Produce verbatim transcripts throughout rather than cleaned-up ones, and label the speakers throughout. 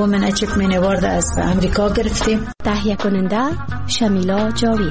Speaker 1: وومن اچیومنت اوارد از امریکا گرفتیم.
Speaker 2: تهیه کننده شمیلا جاوید.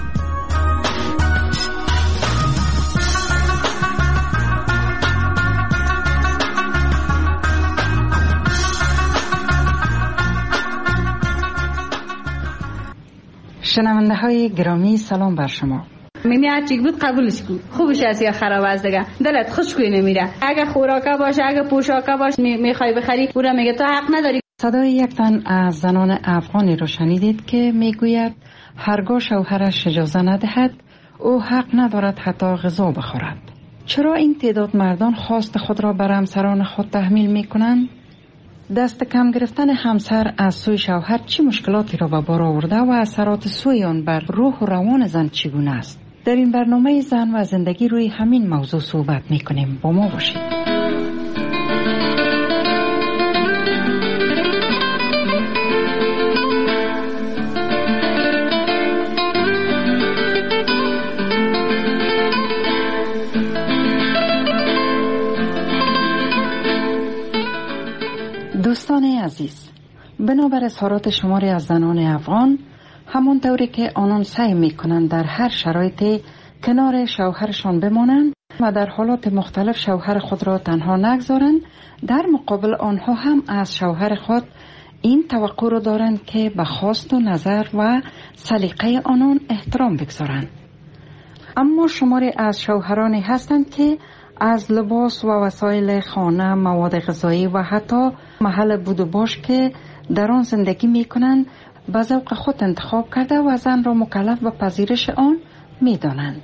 Speaker 3: شنونده های گرامی سلام بر شما.
Speaker 4: میمی هرچی بود قبولش کن، خوبش از یا خراب از دیگه دلت خوش کوی نمیره. اگه خوراکا باشه، اگه پوشاکا باشه میخوای بخری، او را میگه تو حق نداری.
Speaker 3: صدای یک تن از زنان افغانی رو شنیدید که میگوید هرگاه شوهرش اجازه ندهد او حق ندارد حتی غذا بخورد. چرا این تعداد مردان خواست خود را بر همسران خود تحمیل میکنند؟ دست کم گرفتن همسر از سوی شوهر چه مشکلاتی را به بار آورده و اثرات سوی آن بر روح و روان زن چگونه است؟ در این برنامه زن و زندگی روی همین موضوع صحبت میکنیم. با ما باشید. دوستان عزیز، بنابر اظهارات شماری از زنان افغان، همون طوری که آنان سعی میکنند در هر شرایطی کنار شوهرشان بمانند و در حالات مختلف شوهر خود را تنها نگذارند، در مقابل آنها هم از شوهر خود این توقع را دارند که به خواست و نظر و سلیقه آنان احترام بگذارند. اما شماری از شوهرانی هستند که از لباس و وسایل خانه، مواد غذایی و حتی محل بود و باش که در آن زندگی می کنند به ذوق خود انتخاب کرده و زن را مکلف به پذیرش آن می دانند.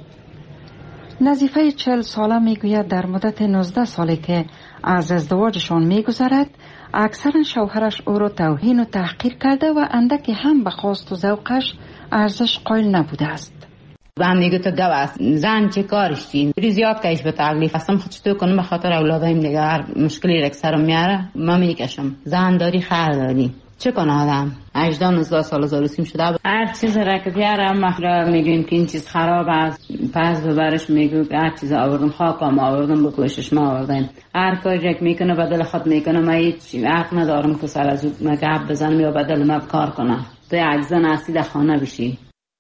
Speaker 3: نظیفه چهل ساله می گوید در مدت نوزده سالی که از ازدواجشان می گذرد اکثرا شوهرش او را توهین و تحقیر کرده و اندکی هم به خواست و ذوقش ارزش قائل نبوده است.
Speaker 5: زن میگه تو گو است، زن چه کارش چی؟ بری زیاد کهش به تکلیف هستم خود چطور کنم به خاطر اولادایم دیگه هر مشکلی رک سرم میاره ما میکشم. زن داری خیر داری چه کنه آدم؟ هجده نوزده سال زاروسیم شده هر چیز را که بیاره ما میگیم که این چیز خراب است پس ببرش میگو هر چیز آوردم خاکم آوردم بکشش ما آوردم هر کاری که میکنه بدل خود میکنه ما هیچ حق ندارم که سر از او گپ بزنم یا بدل ما کار کنم. تو عجزه نستی در خانه بشی.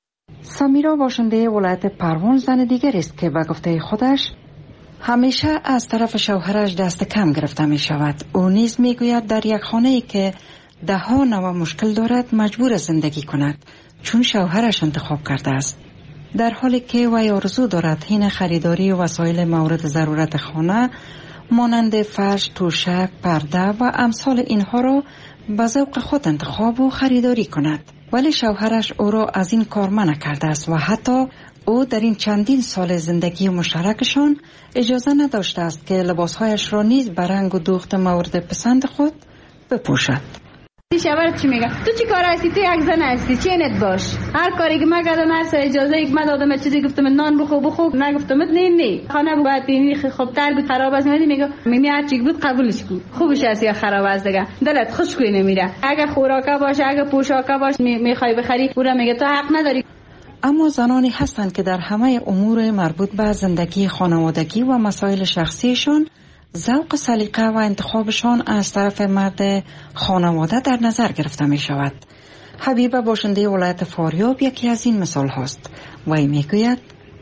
Speaker 3: سمیرا باشنده ولایت پروان زن دیگر است که به گفته خودش همیشه از طرف شوهرش دست کم گرفته می شود. او نیز می گوید در یک خانه ای که ده ها نوع مشکل دارد مجبور زندگی کند چون شوهرش انتخاب کرده است. در حالی که وی آرزو دارد حین خریداری وسایل مورد ضرورت خانه مانند فرش، توشک، پرده و امثال اینها را به ذوق خود انتخاب و خریداری کند. ولی شوهرش او را از این کار منع کرده است و حتی او در این چندین سال زندگی مشترکشان اجازه نداشته است که لباسهایش را نیز به رنگ و دوخت مورد پسند خود بپوشد.
Speaker 4: شوهرت چی میگه؟ تو چی کار هستی؟ تو یک زن هستی، چینت باش. هر کاری که من کردم هر سر اجازه یک من دادم چیزی گفتم نان بخو بخو نگفتم نه نه خانه بود باید بینی خب تر بود خراب است میگه میگه میمی هر چی بود قبولش کن، خوبش است یا خراب است دیگه دلت خوش کوی نمیره. اگه خوراکا باشه، اگه پوشاکا باشه میخوای بخری، او را میگه تو حق نداری.
Speaker 3: اما زنانی هستند که در همه امور مربوط به زندگی خانوادگی و مسائل شخصیشان ذوق سلیقه و انتخابشان از طرف مرد خانواده در نظر گرفته می شود. حبیبه باشنده ولایت فاریاب یکی از این مثال هست. وی می گوید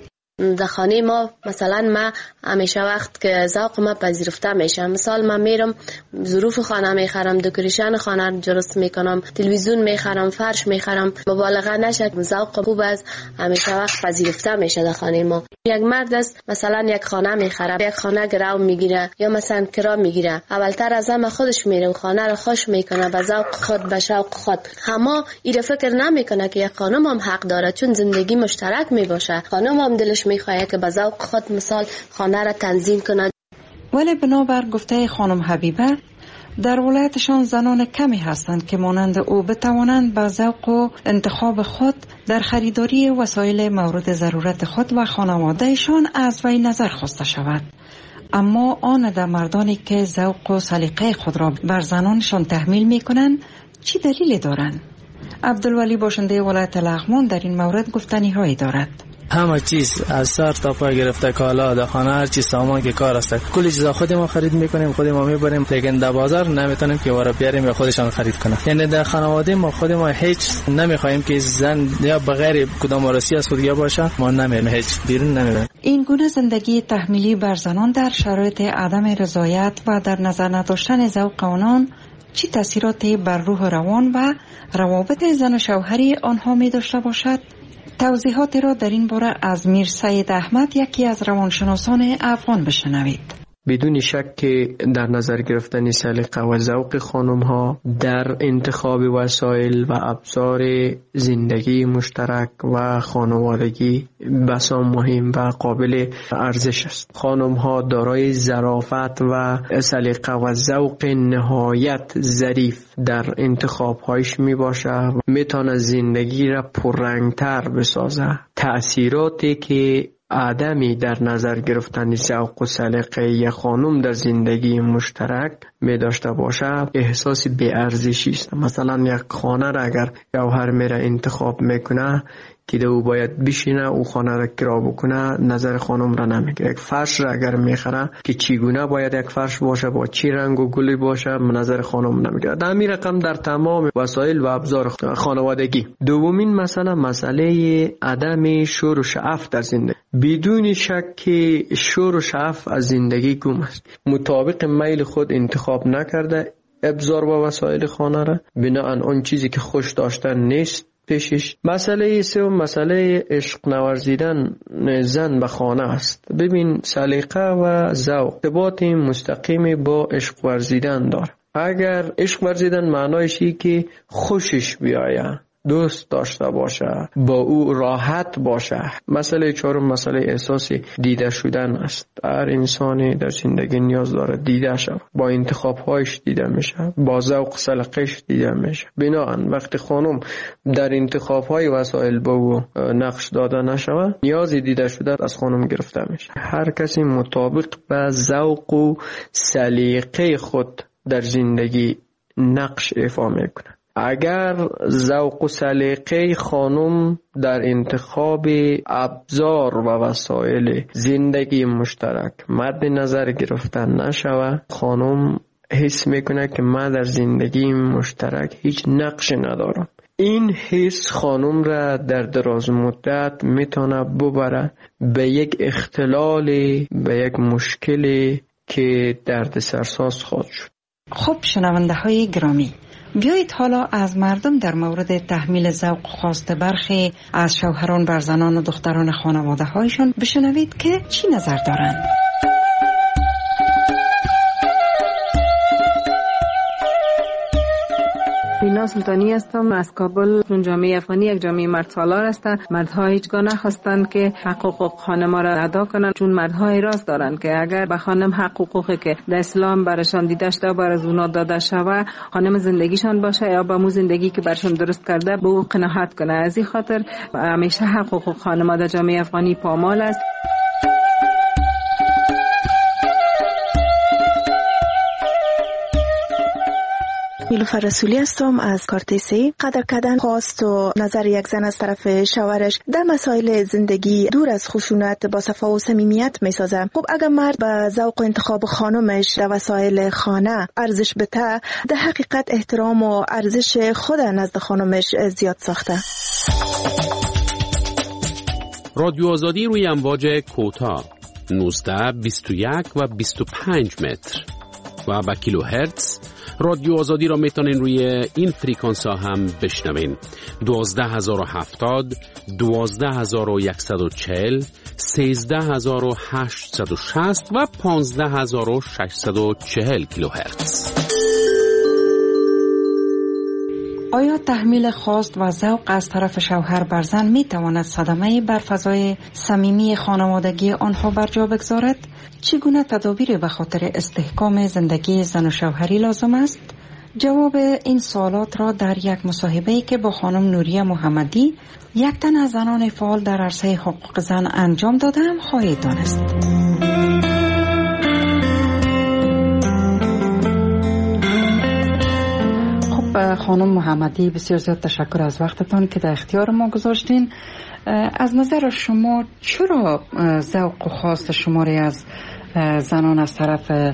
Speaker 6: در خانه ما مثلا ما همیشه وقت که ذوق ما پذیرفته میشه، مثال من میرم ظروف خانه میخرم، دکوریشن خانه درست میکنم، تلویزیون میخرم، فرش میخرم، مبالغه نشه، ذوق خوب از همیشه وقت پذیرفته میشه در خانه ما. یک مرد است مثلا یک خانه میخره، یک خانه گرو میگیره یا مثلا کرا میگیره، اولتر از همه خودش میره خانه رو خوش میکنه به ذوق خود به شوق خود. اما این فکر نمیکنه که یک خانم هم حق داره چون زندگی مشترک میباشه، خانم هم دلش میخواهد که به ذوق خود مثال خانه را تنظیم کند.
Speaker 3: ولی بنابر گفته خانم حبیبه در ولایتشان زنان کمی هستند که مانند او بتوانند به ذوق و انتخاب خود در خریداری وسایل مورد ضرورت خود و خانوادهشان از وی نظر خواسته شود. اما آن در مردانی که ذوق و سلیقه خود را بر زنانشان تحمیل می کنند چی دلیلی دارند؟ عبدالولی باشنده ولایت لغمان در این مورد گفتنی هایی دارد.
Speaker 7: همه چیز از سر تا پا گرفته، کالا در خانه، هر چیز سامان که کار است، کلی چیزا خود ما خرید میکنیم، خود ما میبریم، لیکن در بازار نمیتونیم که وارا بیاریم یا خودشان خرید کنه. یعنی در خانواده ما خود ما هیچ نمیخوایم که زن یا بغیر کدام وارثی از خودیا باشه، ما نمیریم، هیچ بیرون نمیریم.
Speaker 3: این گونه زندگی تحمیلی بر زنان در شرایط عدم رضایت و در نظر نداشتن ذوق آنان چه تاثیراتی بر روح روان و روابط زن و شوهری آنها می داشته باشد؟ توضیحاتی را در این باره از میر سید احمد، یکی از روانشناسان افغان، بشنوید.
Speaker 8: بدون شک که در نظر گرفتن سلیقه و ذوق خانم ها در انتخاب وسایل و ابزار زندگی مشترک و خانوادگی بسیار مهم و قابل ارزش است. خانم ها دارای ظرافت و سلیقه و ذوق نهایت ظریف در انتخاب هایش می باشه و می تواند زندگی را پررنگتر بسازه. تأثیراتی که آدمی در نظر گرفتن ذوق و سلیقه یک خانم در زندگی مشترک می داشته باشه احساس بی ارزشی است. مثلا یک خانه را اگر شوهر میره انتخاب میکنه که او باید بشینه او خانه را کرا بکنه، نظر خانم را نمیگیره. یک فرش را اگر میخره که چگونه باید یک فرش باشه، با چی رنگ و گلی باشه، نظر خانم نمیگیره. در همین رقم در تمام وسایل و ابزار خانوادگی. دومین مسئله مسئله عدم شور و شعف در زندگی. بدون شک که شور و شعف از زندگی گم است. مطابق میل خود انتخاب نکرده ابزار و وسایل خانه را، بناهن آن چیزی که خوش داشتن نیست پیشش. مسئله سوم مسئله عشق نورزیدن زن به خانه است. ببین سلیقه و ذوق ارتباط مستقیم با عشق ورزیدن داره. اگر عشق ورزیدن معنایش اینه که خوشش بیاید، دوست داشته باشه، با او راحت باشه. مسئله چهارم مسئله احساسی دیده شدن است. هر انسانی در زندگی نیاز داره دیده شود، با انتخاب‌هایش دیده میشه، با ذوق سلیقه‌اش دیده میشه. بنابراین وقتی خانم در انتخاب‌های وسایل با او نقش داده نشود، نیاز دیده شده از خانم گرفته میشه. هر کسی مطابق به ذوق و سلیقه خود در زندگی نقش ایفا میکنه. اگر ذوق و سلیقه خانم در انتخاب ابزار و وسایل زندگی مشترک مد نظر گرفتن نشود، خانم حس میکنه که من در زندگی مشترک هیچ نقشی ندارم. این حس خانم را در دراز مدت میتونه ببره به یک اختلال، به یک مشکلی که درد سرساز خواهد شد.
Speaker 3: خب شنونده های گرامی، بیایید حالا از مردم در مورد تحمیل ذوق خواست برخی از شوهران بر زنان و دختران خانواده هایشان بشنوید که چی نظر دارند.
Speaker 9: بینا سلطانی هستم از کابل. اون جامعه افغانی یک جامعه مرد سالار است. مردها هیچگاه نخواستند که حقوق خانم را ادا کنند، چون مردها اعتراض دارند که اگر به خانم حقوقی که در اسلام برشان دیده شده بر از اونا داده شود، خانم زندگیشان باشه یا با مو زندگی که برشان درست کرده به او قناعت کنه. از این خاطر همیشه حقوق خانم در جامعه افغانی پامال است.
Speaker 10: نیلوفر رسولی هستم از کارتیسی. قدر کردن خواست و نظر یک زن از طرف شوهرش در مسائل زندگی دور از خشونت با صفا و صمیمیت میسازه. خب اگر مرد به ذوق و انتخاب خانمش در وسایل خانه ارزش بده، در حقیقت احترام و ارزش خود نزد خانمش زیاد ساخته.
Speaker 11: رادیو آزادی روی امواج کوتاه نوزده، بیست و یک و بیست و پنج متر و با کیلو هرتز. رادیو آزادی را میتونین روی این فریکانس ها هم بشنوین: دوازده هزار و هفتاد، دوازده هزار و یکصد و چهل، سیزده هزار و هشتصد و شصت و پانزده هزار و ششصد و چهل کیلو هرتز.
Speaker 3: آیا تحمیل خواست و ذوق از طرف شوهر بر زن می تواند صدمه بر فضای صمیمی خانوادگی آنها بر جا بگذارد؟ چگونه تدابیری به خاطر استحکام زندگی زن و شوهری لازم است؟ جواب این سوالات را در یک مصاحبه‌ای که با خانم نوریه محمدی، یک تن از زنان فعال در عرصه حقوق زن انجام دادم خواهید دانست. خانم محمدی، بسیار زیاد تشکر از وقتتان که در اختیار ما گذاشتین. از نظر شما چرا ذوق و خواست شماری از زنان از طرف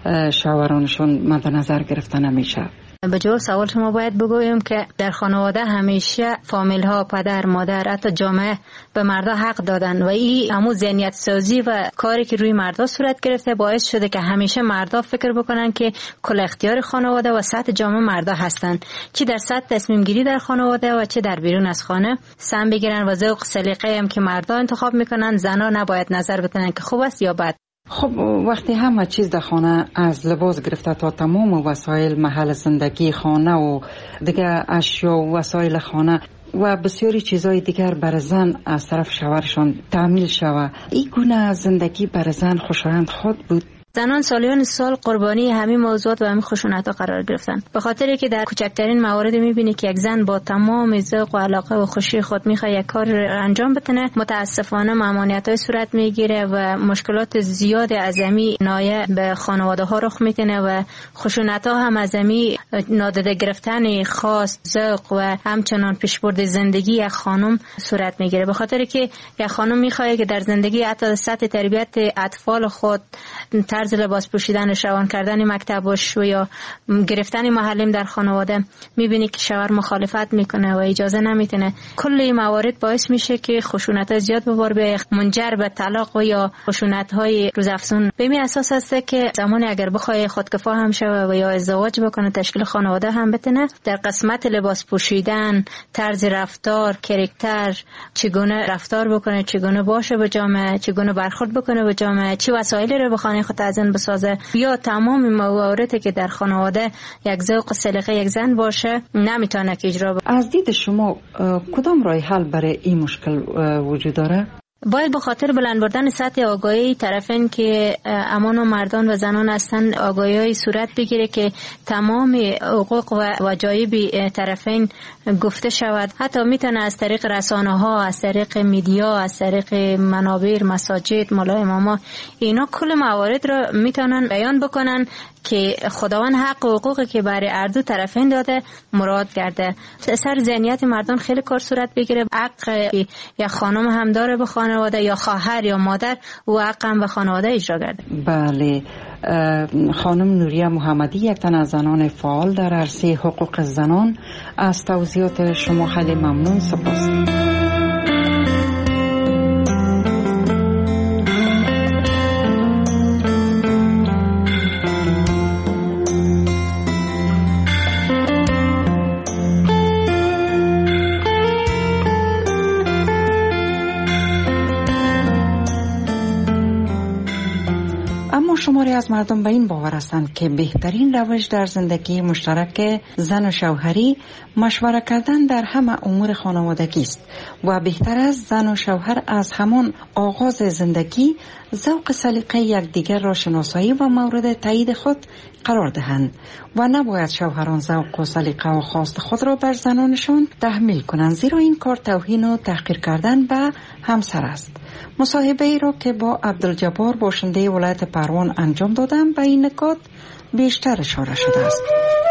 Speaker 3: شوهرانشون مد نظر گرفته نمیشه؟
Speaker 12: به جواب سوال شما باید بگویم که در خانواده همیشه فامیل ها، پدر، مادر، حتی جامعه به مردا حق دادن و این همون ذهنیت سازی و کاری که روی مردا صورت گرفته باعث شده که همیشه مردا فکر بکنن که کل اختیار خانواده و سطح جامعه مردا هستن، چی در سطح تصمیم گیری در خانواده و چه در بیرون از خانه سم بگیرن و ذوق سلیقه هم که مردا انتخاب میکنن زنا نباید نظر بدن که خوب است یا بد.
Speaker 3: خب وقتی همه چیز در خانه از لباس گرفته تا تمام وسایل محل زندگی خانه و دیگه اشیا و وسایل خانه و بسیاری چیزهای دیگر بر زن از طرف شوهرشان تعمیل شود، این گونه زندگی بر زن خوشایند خود بود؟
Speaker 12: زنان سالیان سال قربانی همین موضوعات و همین خشونت‌ها قرار گرفتن، به خاطری که در کوچکترین موارد می‌بینی که یک زن با تمام ذوق و علاقه و خوشی خود می‌خواد یک کار انجام بتونه، متاسفانه ممانعت‌های صورت می‌گیره و مشکلات زیاد عظیمی نایه به خانواده‌ها رخ می‌کنه و خشونت‌ها هم عظیمی نادیده گرفتن خواست، ذوق و همچنان پیشبرد زندگی یک خانم صورت می‌گیره، به خاطری که یک خانم می‌خواد که در زندگی حتی سطح تربیت اطفال خود، طرز لباس پوشیدن، روان کردن مکتبش و یا گرفتن محلم در خانواده میبینی که شوهر مخالفت میکنه و اجازه نمیتونه. کل این موارد باعث میشه که خشونت زیاد به بار بیاد، منجر به طلاق و یا خشونت های روزافزون. به این اساس است که زمانی اگر بخواد خودکفا هم شوه و یا ازدواج بکنه، تشکیل خانواده هم بتونه، در قسمت لباس پوشیدن، طرز رفتار، کاراکتر، چگونه رفتار بکنه، چگونه باشه به جامعه، چگونه برخورد بکنه به جامعه، چه وسایلی رو به خانه خود تزیین بسازه، یا تمام مواردی که در خانواده یک ذوق سلیقه یک زن باشه نمیتونه که اجرا بکنه.
Speaker 3: از دید شما کدام راه حل برای این مشکل وجود داره؟
Speaker 12: باید به خاطر بلند بردن سطح آگاهی طرفین که امان و مردان و زنان هستند آگاهی صورت بگیره که تمام حقوق و واجایب طرفین گفته شود. حتی میتونه از طریق رسانه ها، از طریق میدیا، از طریق منابر، مساجد، مولای اماما، اینا کل موارد رو میتونن بیان بکنن که خداوند حق و حقوقی که برای هر دو طرفین داده مراد کرده. سر ذهنیت مردان خیلی کار صورت بگیره. حق یا خانم هم داره به خانواده، یا خواهر یا مادر و حق هم به خانواده اجرا کرده.
Speaker 3: بله. خانم نوریه محمدی، یک تن از زنان فعال در عرصه حقوق زنان، از توضیحات شما خیلی ممنون. سپاس. شماری از مردم به این باور هستند که بهترین روش در زندگی مشترک زن و شوهری مشوره کردن در همه امور خانوادگی است و بهتر است زن و شوهر از همان آغاز زندگی ذوق سلیقه یکدیگر را شناسایی و مورد تایید خود قرار دهند و نباید شوهران ذوق و سلیقه و خواست خود را بر زنانشان تحمیل کنند، زیرا این کار توهین و تحقیر کردن به همسر است. مصاحبه ای را که با عبدالجبار باشنده ولایت پروان انجام دادم به این نکات بیشتر اشاره شده است.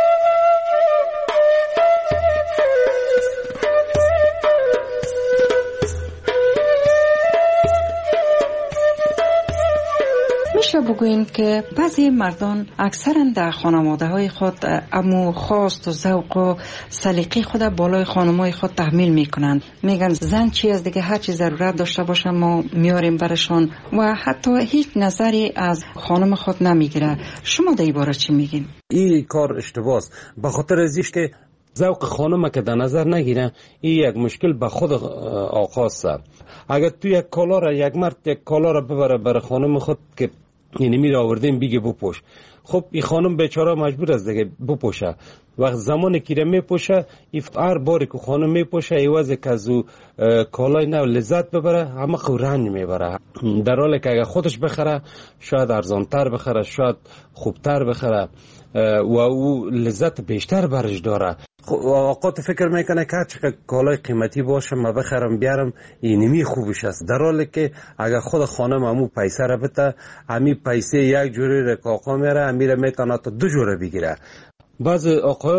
Speaker 3: میشه بگوییم که بعضی مردان اکثرا در خانواده های خود امو خواست و ذوق و سلیقه خود بالای خانمای خود تحمیل میکنند. میگن زن چی از دیگه هر چی ضرورت داشته باشن ما میاریم برشان و حتی هیچ نظری از خانم خود نمیگیره. شما در این باره چی میگین؟
Speaker 13: این کار اشتباهه است، به خاطر ازیش که ذوق خانم که در نظر نگیره این یک مشکل به خود آقاسته. اگر تو یک کالا را یک مرد یک کالا را ببره برای خانم خود که یعنی میره آوردیم بگه بپوش، خب این خانم بیچاره مجبور است دیگه بپوشه. وقت زمانی که میپوشه هر باری که خانم میپوشه ایوازه که از او کالای نو لذت ببره همه خو رنج میبره، در حالی که اگر خودش بخره شاید ارزانتر بخره، شاید خوبتر بخره و او لذت بیشتر برش داره. اوقات فکر میکنه که هرچقدر کالای قیمتی باشه ما بخرم بیارم اینمی خوبش است، در حالی که اگر خود خانم همو پیسه را بده همی پیسه یک جوری را که آقا میره همی را میتونه تا دو جوره بگیره. بعض آقایان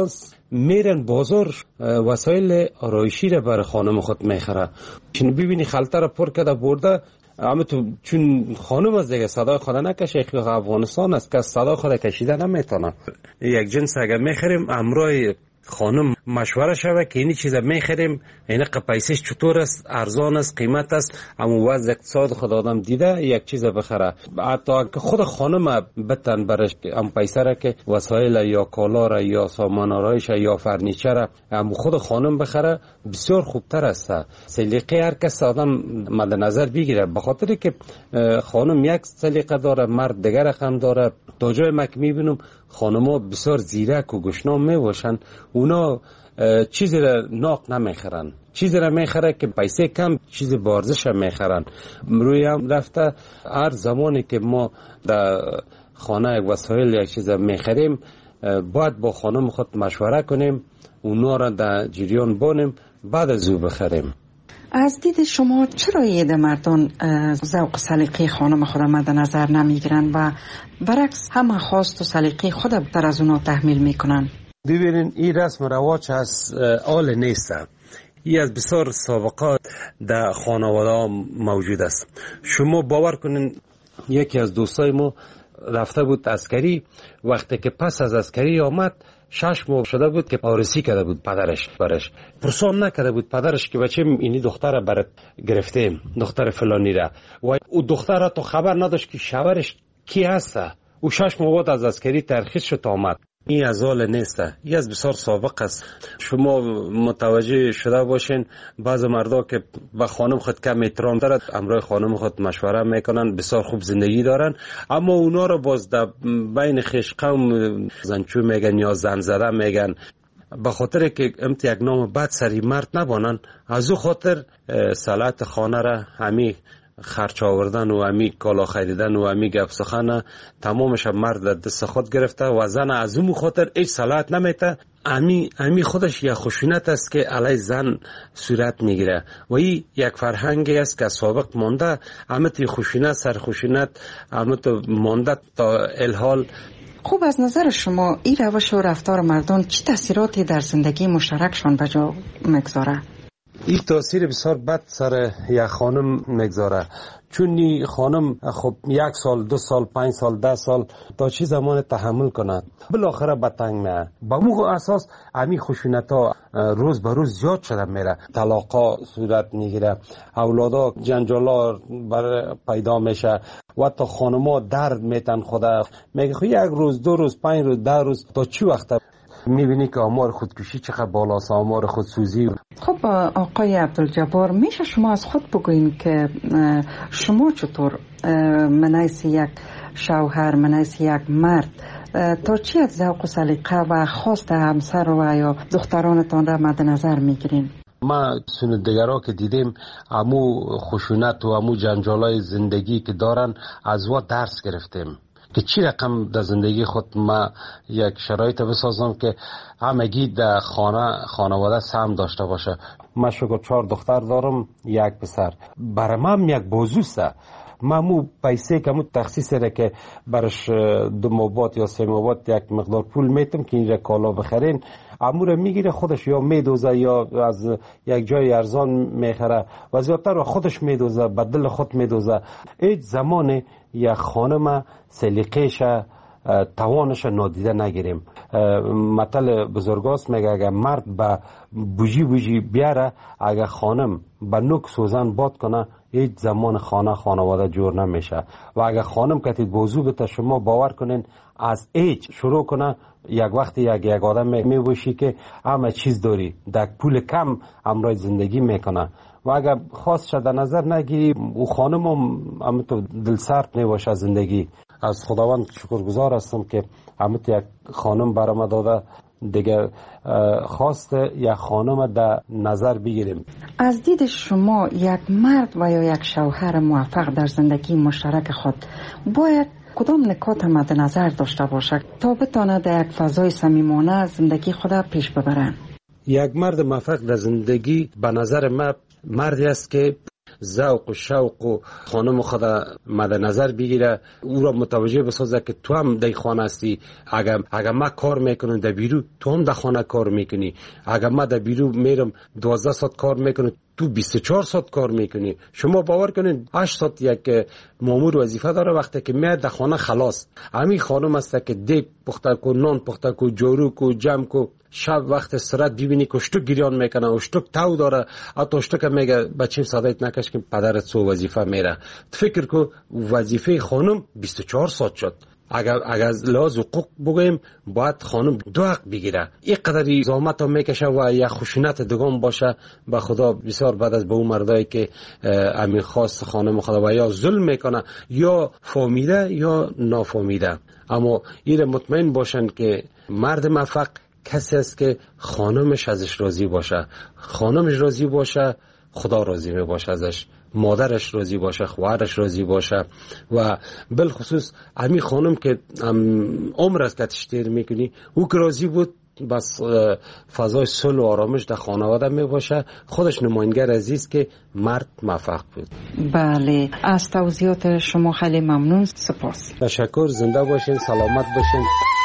Speaker 13: میرن بازار وسایل آرایشی را برای خانم خود میخره. چون ببینی خلطه را پر کرده برده، اما تو چون خانم از دیگه صدای خود نکشه، که افغانستان است که صدای خود کشیده نمیتونه. یک جنس اگر میخریم امرای خانم مشوره شوه که اینی چیزا میخریم این پیسش چطور است، ارزان است، قیمت است، اما وضع اقتصاد خود آدم دیده یک چیز بخره. حتی که خود خانم بتن برش ام پیسه را که وسایل یا کالا را یا سامان آرایش یا فرنیچر را ام خود خانم بخره بسیار خوبتر است. سلیقه هر کس آدم مد نظر بگیره، به خاطر که خانم یک سلیقه داره، مرد دیگر رقم داره. تا جای مک میبینم خانم‌ها بسیار زیرک و گشنام میباشن، اونا چیزی را ناق نمیخرن، چیزی را میخره که پیسه کم چیز بارزش را میخرن. روی هم رفته هر زمانی که ما در خانه یک وسایل یک چیز میخریم باید با خانم خود مشوره کنیم، اونا را در جریان بانیم، بعد از او بخریم.
Speaker 3: از دید شما چرا ایده مردان ذوق سلیقه خانم خود مد نظر نمیگیرن و برعکس همه خواست و سلیقه خود در از اونا تحمیل میکنن؟
Speaker 13: ببینین این رسم رواج از آل نیست، این از بسیار سابقات در خانواده موجود است. شما باور کنین یکی از دوستای ما رفته بود عسکری، وقتی که پس از عسکری آمد شش ماه شده بود که آرسی کرده بود پدرش برش، پرسان نکرده بود پدرش که بچه اینی دختر برات گرفته، دختر فلانی را، و او دختر تو خبر نداشت که شوهرش کی هست. او شش ماه بعد از عسکری ترخیص شد آمد. این از حال نیست، این از بسیار سابق است. شما متوجه شده باشین بعض مردا که به خانم خود کم احترام دارد، امرای خانم خود مشوره میکنن، بسیار خوب زندگی دارن، اما اونا رو باز در بین خویش قوم زنچو میگن یا زن زده میگن، به خاطر که امت یک نام بد سری مرد نبانن. از او خاطر صلاحیت خانه را همی خرچ آوردن و همی کالا خریدن و همی گپ سخن تمامش مرد دست خود گرفته و زن از اون خاطر هیچ صلاحیت نمیته. امی امی خودش یک خشونت است که علی زن صورت میگیره و این یک فرهنگی است که سابق مانده. امت خشونت سر خشونت امت مانده تا الحال.
Speaker 3: خوب، از نظر شما این روش و رفتار مردان چه تاثیراتی در زندگی مشترکشان به جا میگذاره؟
Speaker 13: این تاثیر بسیار بد سر یک خانم میگذاره، چون این خانم خب یک سال، دو سال، پنج سال، ده سال تا چی زمان تحمل کند، بالاخره به تنگ میه. با موقع اساس امی خشونت ها روز به روز زیاد شده میره، طلاقا صورت میگیره، اولادا جنجالا بر پیدا میشه و تا خانما درد میتن خدا. میگه خب یک روز، دو روز، پنج روز، ده روز تا چی وقت میبینی که آمار خودکشی چقدر بالاست، آمار خودسوزی.
Speaker 3: خب آقای عبدالجبار، میشه شما از خود بگوین که شما چطور منیس یک شوهر، منیس یک مرد تا چی از ذوق و سلیقه و خواست همسر و یا دخترانتان را مد نظر میگیرین؟
Speaker 13: ما سندگرها که دیدیم امو خشونت و امو جنجالای زندگی که دارن از وا درس گرفتیم که چی رقم در زندگی خود ما یک شرایط بسازم که همگی در خانه خانواده سهم داشته باشه. من شکر چهار دختر دارم، یک پسر. برای من یک بازوسته. من مو پیسه که مو تخصیص را که برش دو مابات یا سه مابات یک مقدار پول میتم که اینجا کالا بخرین، امور میگیره خودش یا میدوزه یا از یک جای ارزان میخره و زیادتر خودش میدوزه، به دل خود میدوزه. هیچ زمان یک خانم سلیقه‌ش توانش نادیده نگیریم. مثل بزرگاست میگه اگر مرد به بوجی بوجی بیاره، اگر خانم به نوک سوزن باد کنه، هیچ زمان خانه خانواده جور نمیشه. و اگر خانم کتی بوزو بته، شما باور کنین از هیچ شروع کنه، یک وقتی یک یک آدم میبوشی که همه چیز داری، در پول کم امرای زندگی میکنه. و اگر خواست شد در نظر نگیری، او خانم هم تو دل سرد میباشه زندگی. از خداوند شکرگزار هستم که همت یک خانم برام داده، دیگه خواست یک خانم در نظر بگیریم.
Speaker 3: از دید شما یک مرد و یا یک شوهر موفق در زندگی مشترک خود باید کدام نکات مد نظر داشته باشد تا بتواند در یک فضای صمیمانه زندگی خود پیش ببرند؟
Speaker 13: یک مرد موفق در زندگی به نظر من مردی است که ذوق و شوق و خانم خود مد نظر بگیره، او را متوجه بسازه که تو هم در خانه هستی. اگر اگر ما کار میکنم در بیرو، تو هم در خانه کار میکنی. اگر ما در بیرو میرم دوازده ساعت کار میکنم، تو بیست و چهار ساعت کار میکنی. شما باور کنید هشت ساعت یک مامور وظیفه داره، وقتی که میاد در خانه خلاص. همین خانم است که دیگ پخته کو، نان پخته کو، جارو کو، جمع کو. شب وقت استراحت ببینی که اشتک گریان میکنه، اشتک تو داره، حتی اشتک میگه بچیم صدایت نکش که پدرت سو وظیفه میره. فکر کو وظیفه خانم بیست و چهار ساعت شد. اگر اگر از لحاظ حقوق بگویم باید خانم دو حق بگیره. این قدری زحمت هم میکشه و یا خشونت دگان باشه. به خدا بسیار بعد از به اون مردایی که امیر خواست خانم خدا و یا ظلم میکنه یا فهمیده یا نافهمیده. اما این مطمئن باشن که مرد موفق کسی است که خانمش ازش راضی باشه. خانمش راضی باشه، خدا راضی می باشه ازش. مادرش راضی باشه، خواهرش راضی باشه. و بالخصوص همین خانم که عمر از کتش تیر میکنی، او که راضی بود، بس فضای صلح و آرامش در خانواده می باشه. خودش نماینگر عزیز که مرد موفق بود.
Speaker 3: بله، از توضیحات شما خیلی ممنون. سپاس.
Speaker 13: تشکر. زنده باشین، سلامت باشین.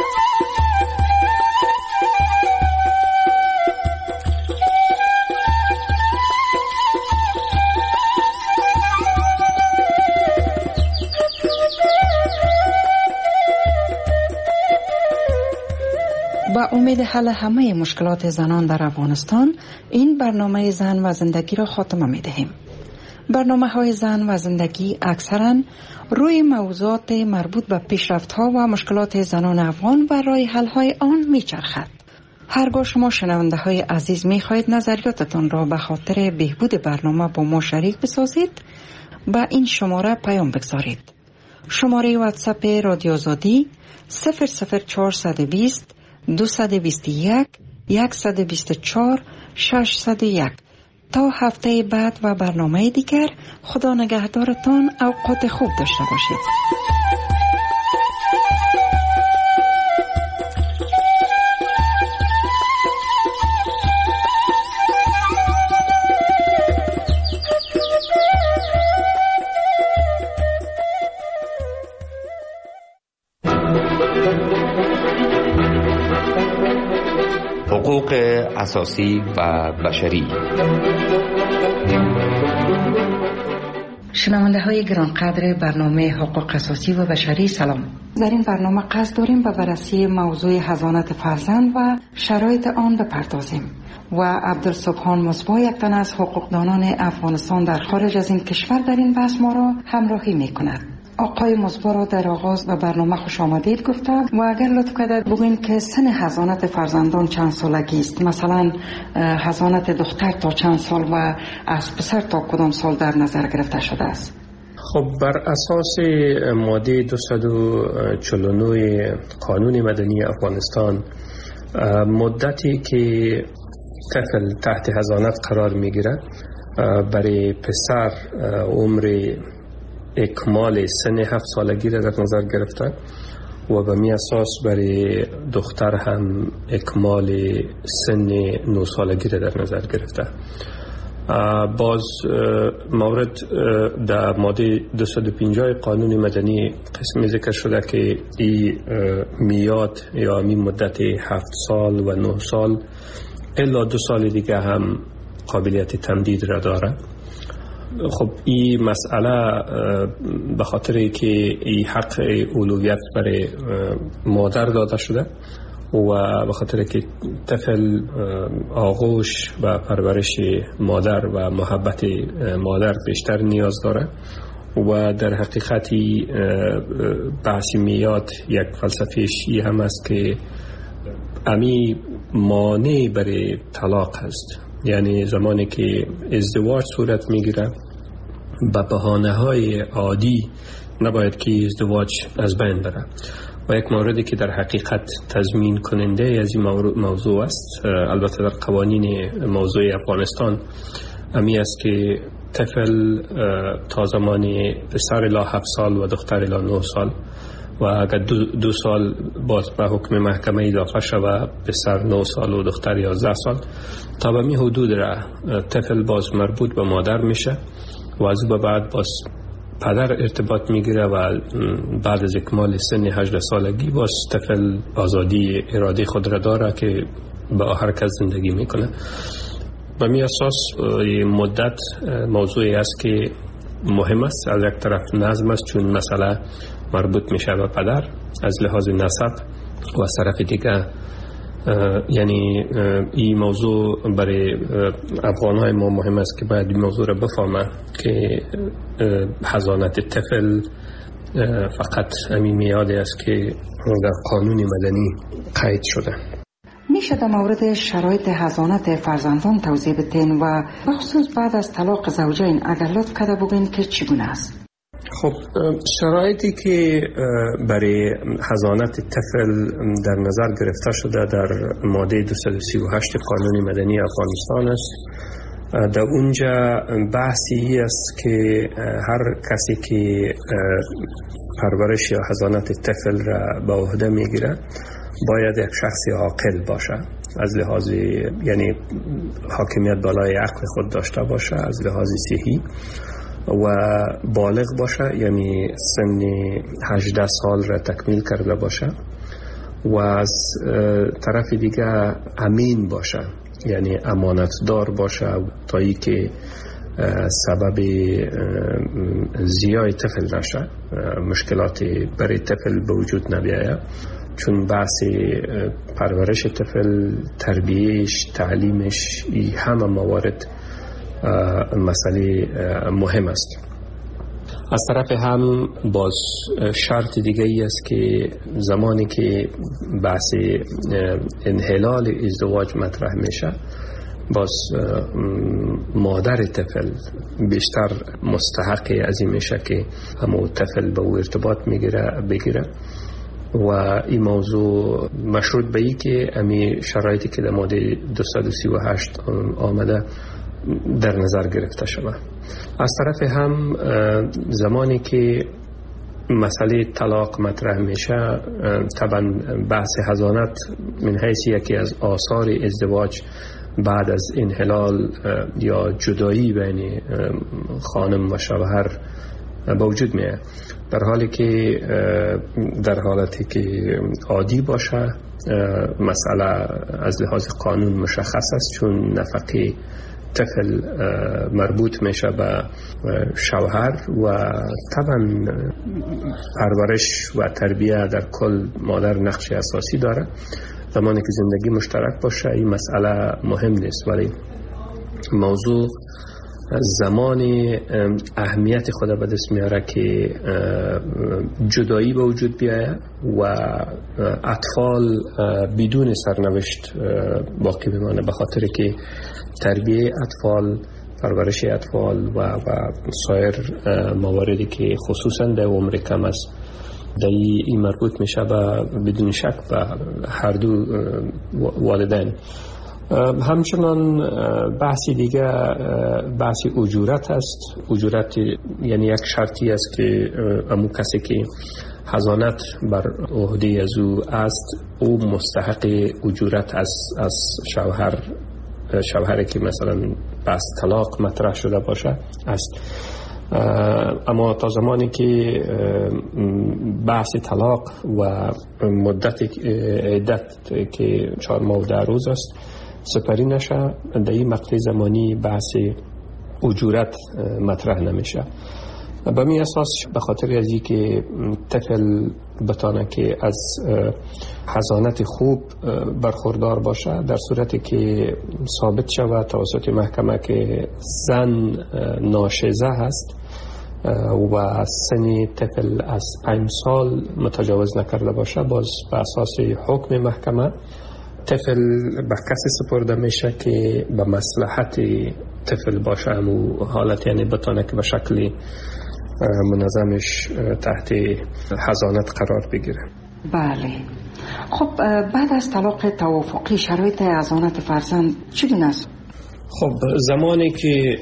Speaker 3: با امید حل همه مشکلات زنان در افغانستان، این برنامه زن و زندگی را خاتمه می دهیم. برنامه های زن و زندگی اکثرا روی موضوعات مربوط به پیشرفت ها و مشکلات زنان افغان و راه حل های آن می چرخد. هرگاه شما شنونده های عزیز می خواهید نظریاتتان را به خاطر بهبود برنامه با ما شریک بسازید، با این شماره پیام بگذارید. شماره واتساپ رادیو آزادی صفر صفر چهارصد و بیست دویست و بیست و یک صد و بیست و چهار ششصد و یک. تا هفته بعد و برنامه دیگر، خدا نگهدارتان. اوقات خوب داشته باشید.
Speaker 14: حقوق اساسی و بشری.
Speaker 3: شنونده های گرانقدر برنامه حقوق اساسی و بشری، سلام. در این برنامه قصد داریم به بررسی موضوع حضانت فرزند و شرایط آن بپردازیم و عبدالسبحان مصباح، یک تن از حقوقدانان افغانستان در خارج از این کشور، در این بحث ما را همراهی می کند. آقای مصباح را در آغاز به برنامه خوش آمدید گفتم و اگر لطف کنید بگوین که سن حضانت فرزندان چند سالگی است؟ مثلا حضانت دختر تا چند سال و از پسر تا کدام سال در نظر گرفته شده است؟
Speaker 15: خب بر اساس ماده دویست و چهل و نه قانون مدنی افغانستان، مدتی که طفل تحت حضانت قرار میگیره برای پسر عمر اکمال سن هفت سالگی را در نظر گرفته و به می اساس برای دختر هم اکمال سن نه سالگی را در نظر گرفته. باز مورد در ماده دویست و پنجاه قانون مدنی قسمی ذکر شده که این میاد یا این مدت هفت سال و نه سال الا دو سال دیگه هم قابلیت تمدید را داره. خب این مسئله به خاطر که این حق اولویت برای مادر داده شده و به خاطر که طفل آغوش و پرورش مادر و محبت مادر بیشتر نیاز داره و در حقیقتی بحث میاد یک فلسفه شیعی هم است که امی مانع برای طلاق هست. یعنی زمانی که ازدواج صورت میگیره به بهانه های عادی نباید که ازدواج از بین بره و یک موردی که در حقیقت تضمین کننده از این موضوع است، البته در قوانین موضوع افغانستان امی است که طفل تا زمانی پسر الی هفت سال و دختر الی نه سال و اگر دو, دو سال باز به حکم محکمه اضافه شود پسر نه سال و دختر یازده سال، تا به می حدود را طفل باز مربوط به مادر میشه و از او بعد باز پدر ارتباط میگیره و بعد از اکمال سن هجده سالگی باز طفل آزادی اراده خود را داره که با هر کس زندگی میکنه. به می اساس مدت موضوعی است که مهم است. از یک طرف نظم است چون مسئله مربوط میشه به پدر از لحاظ نسب و از طرف دیگه یعنی این موضوع برای افغانهای ما مهم است که باید این موضوع را بفهمه که حضانت طفل فقط همین میادی است که در قانون مدنی قید شده.
Speaker 3: میشه در مورد شرایط حضانت فرزندان توضیح بدین و بخصوص بعد از طلاق زوجین اگر لطف کرده بگین که چگونه است؟
Speaker 15: خب شرایطی که برای حضانت طفل در نظر گرفته شده در ماده دویست و سی و هشت قانون مدنی افغانستان است. در اونجا بحثی است که هر کسی که پرورش یا حضانت طفل را به عهده میگیره باید یک شخص عاقل باشه، از لحاظ یعنی حاکمیت بالای عقل خود داشته باشه، از لحاظ صحی و بالغ باشه، یعنی سن هجده سال را تکمیل کرده باشه و از طرف دیگه امین باشه، یعنی امانتدار باشه تا ای که سبب زیای طفل نشه، مشکلات برای طفل به وجود نبیاید، چون بحث پرورش طفل، تربیهش، تعلیمش، ای همه موارد مسئله مهم است. از طرف هم باز شرط دیگه ای است که زمانی که بحث انحلال ازدواج مطرح میشه باز مادر طفل بیشتر مستحق از این میشه که همون طفل به او ارتباط میگیره بگیره و این موضوع مشروط به ای که امی شرایطی که در ماده دویست و سی و هشت آمده در نظر گرفته شود. از طرف هم زمانی که مسئله طلاق مطرح میشه طبعا بحث حضانت من حیث یکی از آثار ازدواج بعد از انحلال یا جدایی بین خانم و شوهر به وجود میاد، در حالی که در حالتی که عادی باشه مسئله از لحاظ قانون مشخص است، چون نفقه طفل مربوط میشه به شوهر و طبعا پرورش و تربیه در کل مادر نقش اساسی داره. زمانی که زندگی مشترک باشه این مسئله مهم نیست، ولی موضوع زمان اهمیت خود به دست میاره که جدایی به وجود بیاید و اطفال بدون سرنوشت باقی بمانه، به خاطر که تربیه اطفال، پرورش اطفال و, و سایر مواردی که خصوصا در عمر کم است در این مربوط میشه و بدون شک به هر دو والدین. همچنان بحثی دیگه بحث اجورت است. اجورت یعنی یک شرطی است که امو کسی که حضانت بر عهده از او است او مستحق اجورت از از شوهر شوهری که مثلا بحث طلاق مطرح شده باشه است. اما تا زمانی که بحث طلاق و مدت عدت که چهار ماه و ده روز است سپری نشه، در این مقطع زمانی بحث اجورت مطرح نمیشه. به می اساس به خاطر از این که طفل بتانه که از حضانت خوب برخوردار باشه، در صورتی که ثابت شود توسط محکمه که زن ناشزه هست و سن طفل از پنج سال متجاوز نکرده باشه، باز به اساس حکم محکمه طفل به کسی سپرده میشه که به مصلحت طفل باشه، و حالت یعنی بتانه که به شکل منظمش تحت حضانت قرار بگیره.
Speaker 3: بله. خب بعد از طلاق توافقی شرایط حضانت فرزند چگونه است؟
Speaker 15: خب زمانی که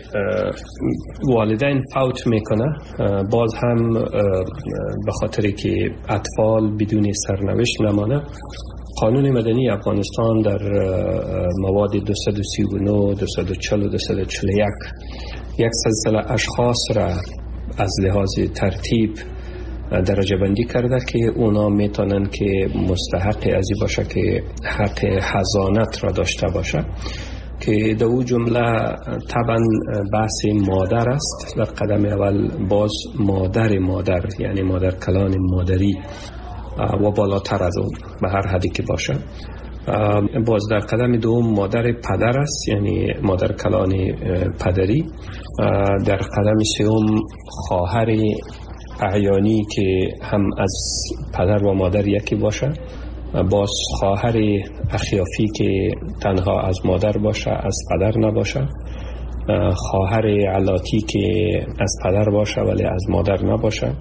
Speaker 15: والدین فوت میکنه باز هم به خاطر که اطفال بدون سرنوشت نمانه، قانون مدنی افغانستان در مواد دویست و سی و نه، دویست و چهل و دویست و چهل و یک یک سلسله اشخاص را از لحاظ ترتیب درجه بندی کرده که اونا میتونن که مستحق ازی باشه که حق حضانت را داشته باشه، که در او جمله طبعا بحث مادر است. در قدم اول باز مادر مادر یعنی مادر کلان مادری و بالاتر از اون به هر حدی که باشه. باز در قدم دوم مادر پدر است یعنی مادر کلان پدری. در قدم سوم خواهر اعیانی که هم از پدر و مادر یکی باشه. باز خواهر اخیافی که تنها از مادر باشه از پدر نباشه. خواهر علاتی که از پدر باشه ولی از مادر نباشه.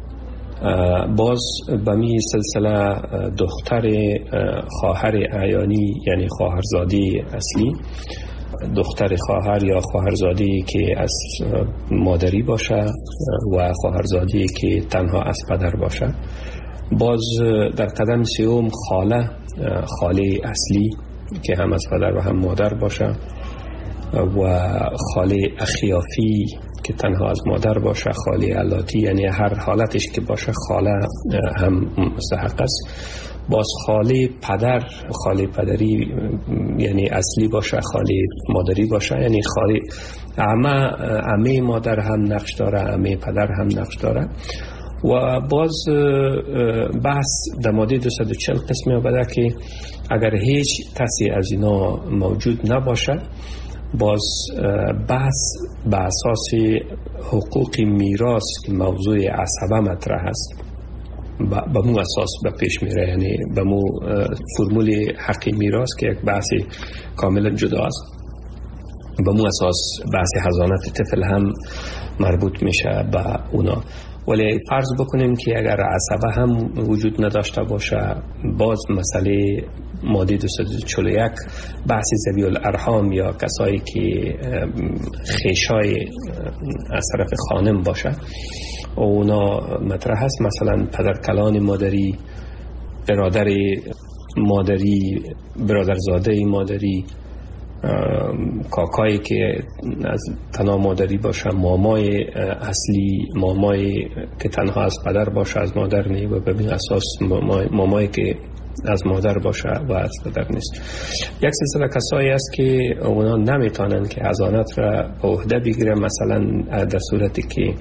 Speaker 15: باز بمی سلسله دختر خواهر اعیانی یعنی خواهرزادی اصلی، دختر خواهر یا خواهرزادی که از مادری باشه و خواهرزادی که تنها از پدر باشه. باز در قدم سوم خاله، خاله اصلی که هم از پدر و هم مادر باشه، و خاله اخیافی که تنها از مادر باشه، خاله علاتی یعنی هر حالتش که باشه خاله هم مستحق است. باز خاله پدر، خاله پدری یعنی اصلی باشه، خاله مادری باشه یعنی خاله عمه، عمه مادر هم نقش داره، عمه پدر هم نقش داره. و باز بحث در ماده دویست و چهل قسمی آمده که اگر هیچ کسی از اینا موجود نباشه، باز بحث به اساس حقوق میراث که موضوع عصبه مطرح است به مو اساس به پیش میره، یعنی به مو فرمول حق میراث که یک بحث کاملا جدا است، به مو اساس بحث حضانت طفل هم مربوط میشه به اونا. ولی فرض بکنیم که اگر عصبه هم وجود نداشته باشه، باز مسئله ماده دویست و چهل و یک بحث ذوی الارحام یا کسایی که خیشای از طرف خانم باشه و اونا مطرح هست، مثلا پدرکلان مادری، برادر مادری، برادرزاده مادری، کاکایی که از تنها مادری باشه، مامای اصلی، مامای که تنها از پدر باشه از مادر نی و به این اساس مامای, مامای که از مادر باشه و از پدر نیست. یک سلسله کسایی است که اونا نمیتونن که حضانت را به عهده بگیره، مثلا در صورتی که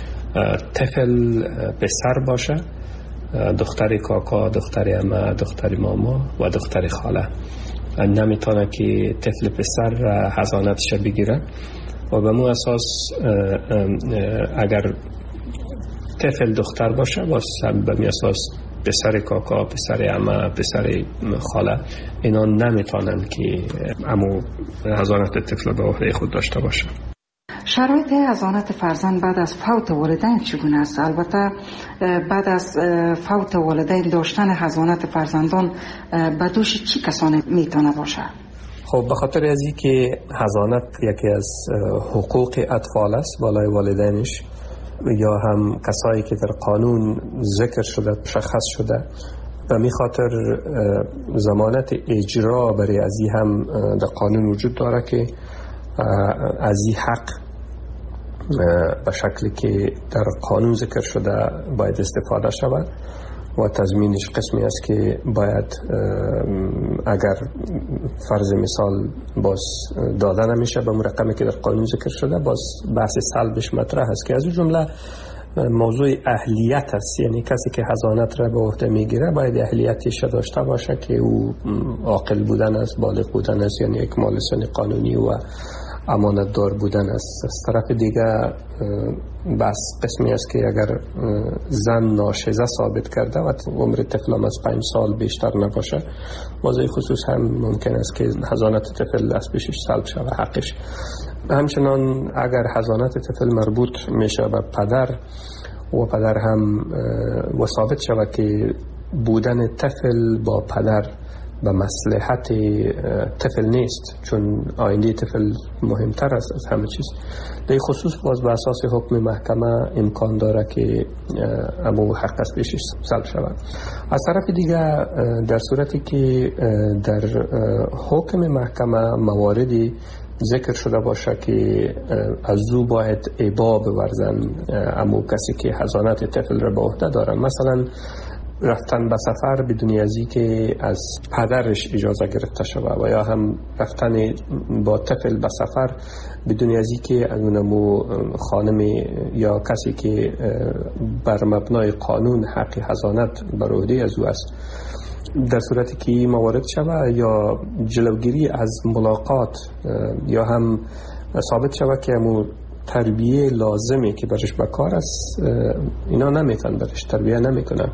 Speaker 15: طفل پسر باشه، دختر کاکا، دختر عمه، دختر ماما و دختر خاله نمیتونه که طفل پسر حضانتش بگیره و به مو اساس اگر طفل دختر باشه باز به می اساس پسر کاکا، پسر عمه، پسر خاله اینا نمیتونن که امو حضانت طفل به عهده خود داشته باشه.
Speaker 3: شرایط حضانت فرزند بعد از فوت والدین چگونه است؟ البته بعد از فوت والدین داشتن حضانت فرزندان به دوش چی کسانی میتونه باشه؟
Speaker 15: خب به خاطر از این که حضانت یکی از حقوق اطفال است بالای والدینش، یا هم کسایی که در قانون ذکر شده، شخص شده، به می خاطر ضمانت اجرا برای از این هم در قانون وجود داره که از این حق به شکلی که در قانون ذکر شده باید استفاده شود و تضمینش قسمی است که باید اگر فرض مثال باز داده نمیشه به رقمی که در قانون ذکر شده، باز بحث سلبش مطرح است که از اون جمله موضوع اهلیت است، یعنی کسی که حضانت را به عهده میگیره باید اهلیتش داشته باشه که او عاقل بودن است، بالغ بودن است، یعنی یک مالسان قانونی و امانت دار بودن است. از طرف دیگه بس قسمی است که اگر زن ناشزه ثابت کرده و عمر طفل از پنج سال بیشتر نباشه، موضوع خصوص هم ممکن است که حضانت طفل از پیشش سلب شود حقش. همچنان اگر حضانت طفل مربوط میشه به پدر و پدر هم و ثابت شود که بودن طفل با پدر به مصلحت طفل نیست، چون آینده طفل مهمتر است از همه چیز، در خصوص باز به اساس حکم محکمه امکان داره که امو حق از پیشش سلب شود. از طرف دیگه در صورتی که در حکم محکمه مواردی ذکر شده باشه که از او باید ابا بورزن امو کسی که حضانت طفل را به عهده داره. مثلا رفتن به سفر بدون ازی که از پدرش اجازه گرفته شود و یا هم رفتن با طفل به سفر بدون ازی که از اونمو خانم یا کسی که بر مبنای قانون حق حضانت بر عهده از او است در صورتی که موارد شود یا جلوگیری از ملاقات یا هم ثابت شود که امو تربیه لازمه که برش بکار است اینا نمیتن برش تربیه نمیکنن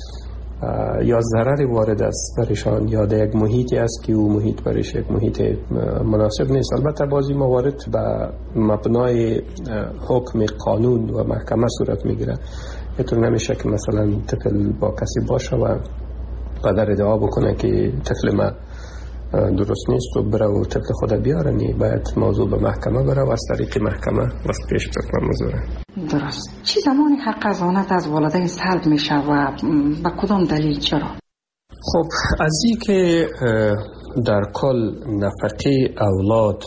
Speaker 15: یا ضرر وارد است برشان یا در یک محیطی است که او محیط برش یک محیط مناسب نیست. البته بعضی موارد به مبنای حکم قانون و محکمه صورت میگیره. اینطور نمیشه که مثلا طفل با کسی باشه و پدر ادعا بکنه که طفل ما درست نیست و بره و طفل خود بیاره. نی باید موضوع به محکمه بره و از طریق محکمه وقت پیش بکنه موضوع.
Speaker 3: درست. چی زمانی حق حضانت از والدین سلب میشه و به کدام دلیل چرا؟
Speaker 15: خب از این که در کل نفقه اولاد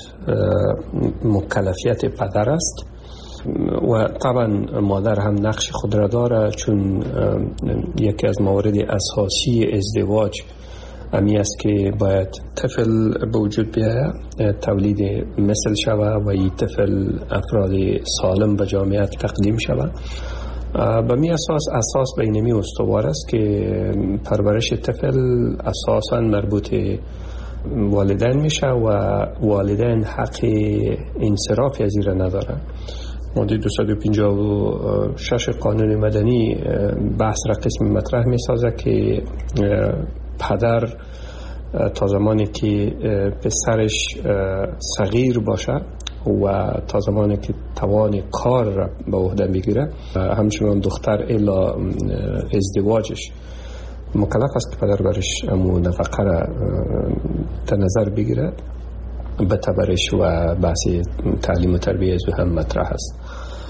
Speaker 15: مکلفیت پدر است و طبعا مادر هم نقش خود را داره، چون یکی از موارد اساسی ازدواج امی است که باید طفل به وجود بیاید، تولید مثل شود و این طفل افراد سالم به جامعه تقدیم شود. به می اساس اساس بینمی استوار است که پرورش طفل اساساً مربوط والدین میشه و والدین حق انصراف از این نداره. ماده دویست و پنجاه و شش قانون مدنی بحث را قسم مطرح می سازه که پدر تا زمانی که پسرش صغیر باشه و تا زمانی که توان کار را به عهده میگیره، همچنان دختر الا ازدواجش مکلف است که پدر برش امو نفقه را در نظر بگیره. به تبرش و بحث تعلیم و تربیه از هم مطرح است.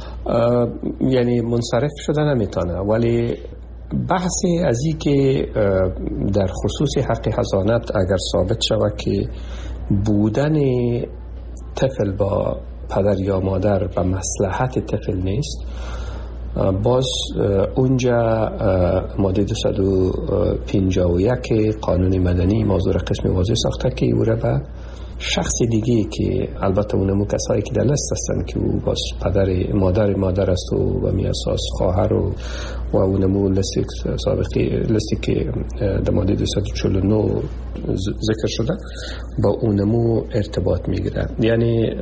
Speaker 15: یعنی منصرف شده نمیتونه، ولی بحثی از این که در خصوص حق حضانت اگر ثابت شود که بودن طفل با پدر یا مادر به مصلحت طفل نیست، باز اونجا ماده دویست و پنجاه و یک قانون مدنی موضوع قسم واضح ساخته که او را به شخص دیگه که البته اونمو کسایی که در لست هستن که او باز پدر مادر مادر است و به می اساس خواهر و و اونمو لستی سابقی لستی که در ماده دویست و چهل و نه ذکر شده با اونمو ارتباط میگیره. یعنی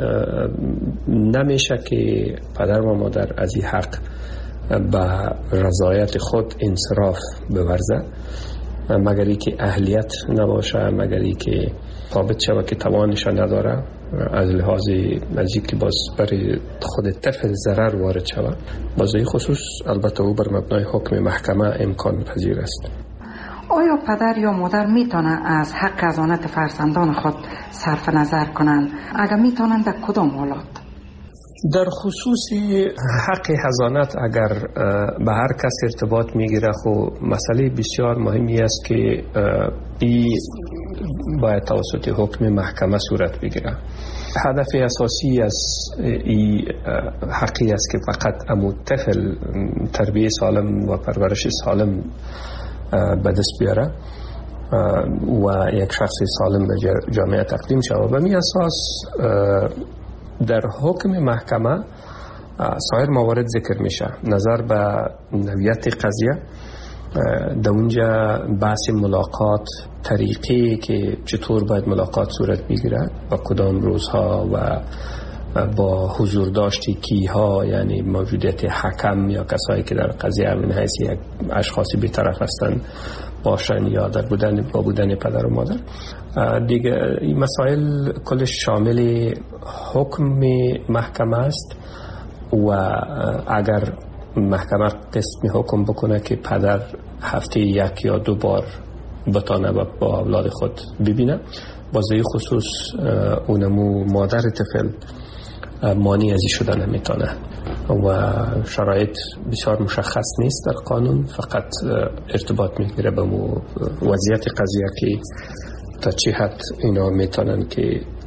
Speaker 15: نمیشه که پدر و مادر از این حق به رضایت خود انصراف بورزه مگر ای که اهلیت نباشه، مگر ای که ثابت شود که توانش نداره، از لحاظ از اینکه باز برای خود طفل ضرر وارد شود. باز این خصوص البته او بر مبنای حکم محکمه امکان پذیر است.
Speaker 3: آیا پدر یا مادر میتونه از حق حضانت فرزندان خود صرف نظر کنند؟ اگر میتونند در کدام حالات؟
Speaker 15: در خصوص حق حضانت اگر به هر کس ارتباط میگیره، خب مسئله بسیار مهمی است که این باید توسط حکم محکمه صورت بگیره. هدف اساسی از این حقی است که فقط امو طفل تربیه سالم و پرورش سالم به دست بیاره و یک شخص سالم به جامعه تقدیم شود. به می اساس در حکم محکمه سایر موارد ذکر میشه. نظر به نوعیت قضیه، در اونجا بحث ملاقات، طریقی که چطور باید ملاقات صورت بگیره و کدام روزها و با حضور داشتی کیها، یعنی موجودیت حکم یا کسایی که در قضیه من حیث یک اشخاصی بی‌طرف هستند باشن یا در بودن با بودن پدر و مادر. دیگه این مسائل کلش شامل حکم محکمه است و اگر محکمه قسم حکم بکنه که پدر هفته یک یا دو بار بتانه با اولاد خود ببینه، بازه خصوص اونمو مادر طفل مانی ازی شده نمیتونه و شرایط بسیار مشخص نیست در قانون، فقط ارتباط میگیره به وضعیت قضیه که تا چه حد اینا میتونن که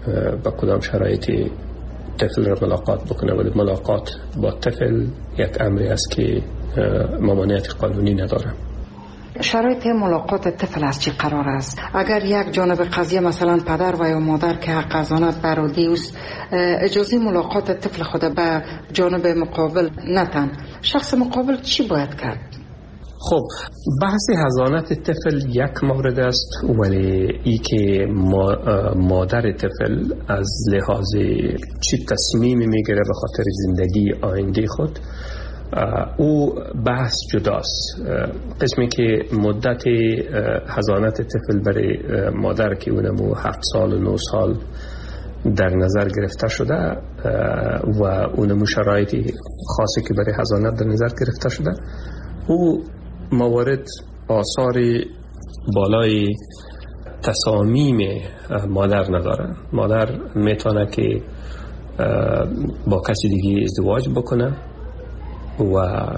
Speaker 15: با کدام شرایطی طفل را ملاقات بکنه، ولی ملاقات با طفل یک امری است که ممانعت قانونی نداره.
Speaker 3: شرایط ملاقات طفل از چی قرار است؟ اگر یک جانب قضیه مثلا پدر و یا مادر که حق ازانت برادی است اجازه ملاقات طفل خود به جانب مقابل نتن، شخص مقابل چی باید کرد؟
Speaker 15: خب بحث حضانت طفل یک مورد است، ولی ای که مادر طفل از لحاظ چی تصمیمی میگیره به خاطر زندگی آینده خود، او بحث جداست. قسمی که مدت حضانت طفل برای مادر که اونمو هفت سال و نه سال در نظر گرفته شده و اونمو شرایطی خاصی که برای حضانت در نظر گرفته شده، او موارد آثار بالای تصامیم مادر نداره. مادر میتونه که با کسی دیگه ازدواج بکنه و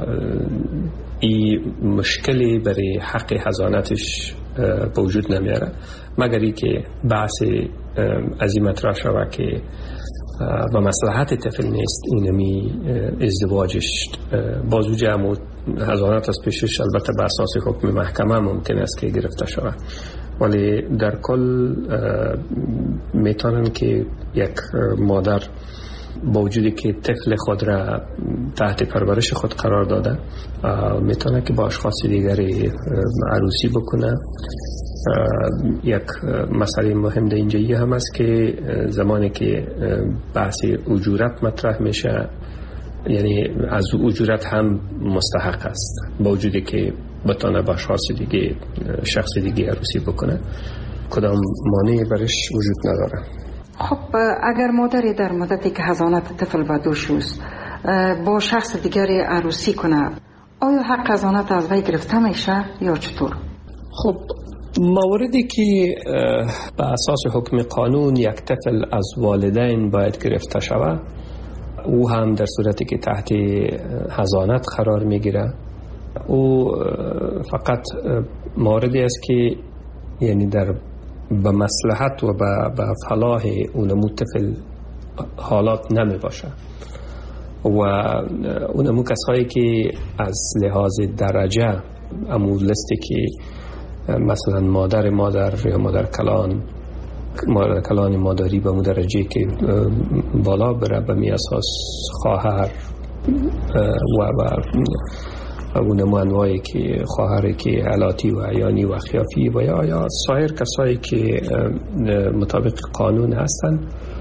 Speaker 15: این مشکلی برای حق حضانتش به وجود نمیاره، مگر ای که بحث از این مطرح شود که و مصلحت طفل نیست اینمی ازدواجش بازو جمع حضانت از پیشش البته بر اساس حکم محکمه ممکن است که گرفته شود، ولی در کل میتونن که یک مادر با وجودی که طفل خود را تحت پرورش خود قرار داده میتونه که با اشخاص دیگری عروسی بکنه. یک مسئله مهم در اینجایی هم است که زمانی که بحث اجورت مطرح میشه، یعنی از اجورت هم مستحق است با وجودی که بتونه با اشخاص دیگه شخص دیگه عروسی بکنه، کدام مانعی برش وجود نداره.
Speaker 3: خب اگر مادری در مدتی که حضانت طفل به دوش است با شخص دیگری عروسی کنه، آیا حق حضانت از وی گرفته میشه یا چطور؟
Speaker 15: خب موردی که به اساس حکم قانون یک طفل از والدین باید گرفته شود، او هم در صورتی که تحت حضانت قرار میگیره، او فقط موردی است که یعنی در به مصلحت و به فلاح اونمو طفل حالات نمی باشه و اونمو کسایی که از لحاظ درجه امو لستی که مثلا مادر مادر یا مادر کلان مادر کلان مادری به درجه که بالا بره به می اساس خواهر و و اونمو انواعی که خواهری که علاتی و عیانی و خیافی و یا یا سایر کسایی که مطابق قانون هستن،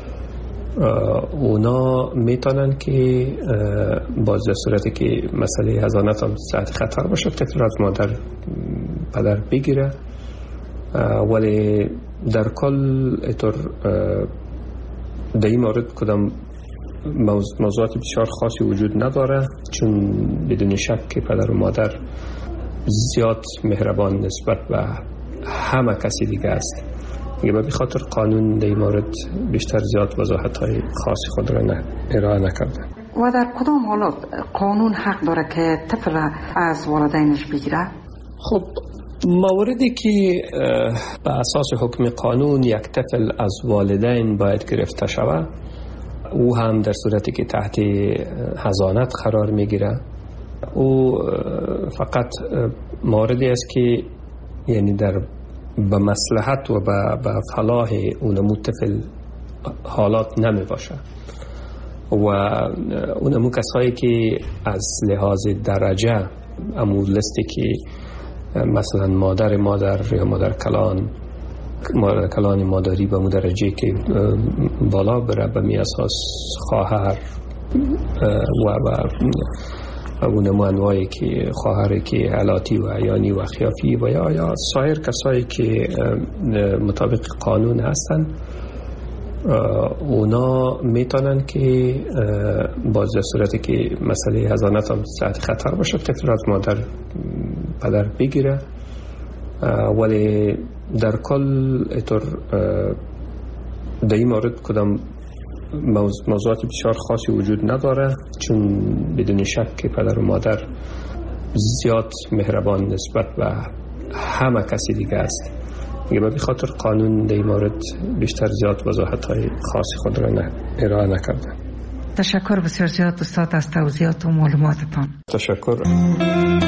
Speaker 15: اونا میتونن که باز در صورتی که مسئله حضانت هم تحت خطر باشه طفل از مادر پدر بگیره، ولی در کل اطور در این مورد کدام موضوعات بسیار خاصی وجود نداره، چون بدون شک که پدر و مادر زیاد مهربان نسبت به همه کسی دیگه است. دیگه به خاطر قانون در این مورد بیشتر زیاد وضاحت های خاصی خود را نه ارائه نکرده.
Speaker 3: و در کدام حالات قانون حق داره که طفل از والدینش بگیره؟
Speaker 15: خب موردی که به اساس حکم قانون یک طفل از والدین باید گرفته شود، او هم در صورتی که تحت حضانت قرار میگیره، او فقط موردی است که یعنی در به مصلحت و به فلاح اونمو طفل حالات نمی باشه و اونمو کسایی که از لحاظ درجه امو لستی که مثلا مادر مادر یا مادر کلان مادر کلان مادری به درجه که بالا بره به می اساس خواهر و و اونمو انواعی که خواهری که علاتی و عیانی و خیافی و یا یا سایر کسایی که مطابق قانون هستن، اونا میتونن که باز در صورتی که مسئله حضانت هم تحت خطر باشه طفل از مادر پدر بگیره، ولی در کل اطور در این مورد کدام موضوعات بسیار خاصی وجود نداره، چون بدون شک که پدر و مادر زیاد مهربان نسبت به همه کسی دیگه است. به خاطر قانون در این مورد بیشتر زیاد وضاحت های خاصی خود را ارائه نکرده.
Speaker 3: تشکر بسیار زیاد استاد از توضیحات و معلوماتتان.
Speaker 15: تشکر.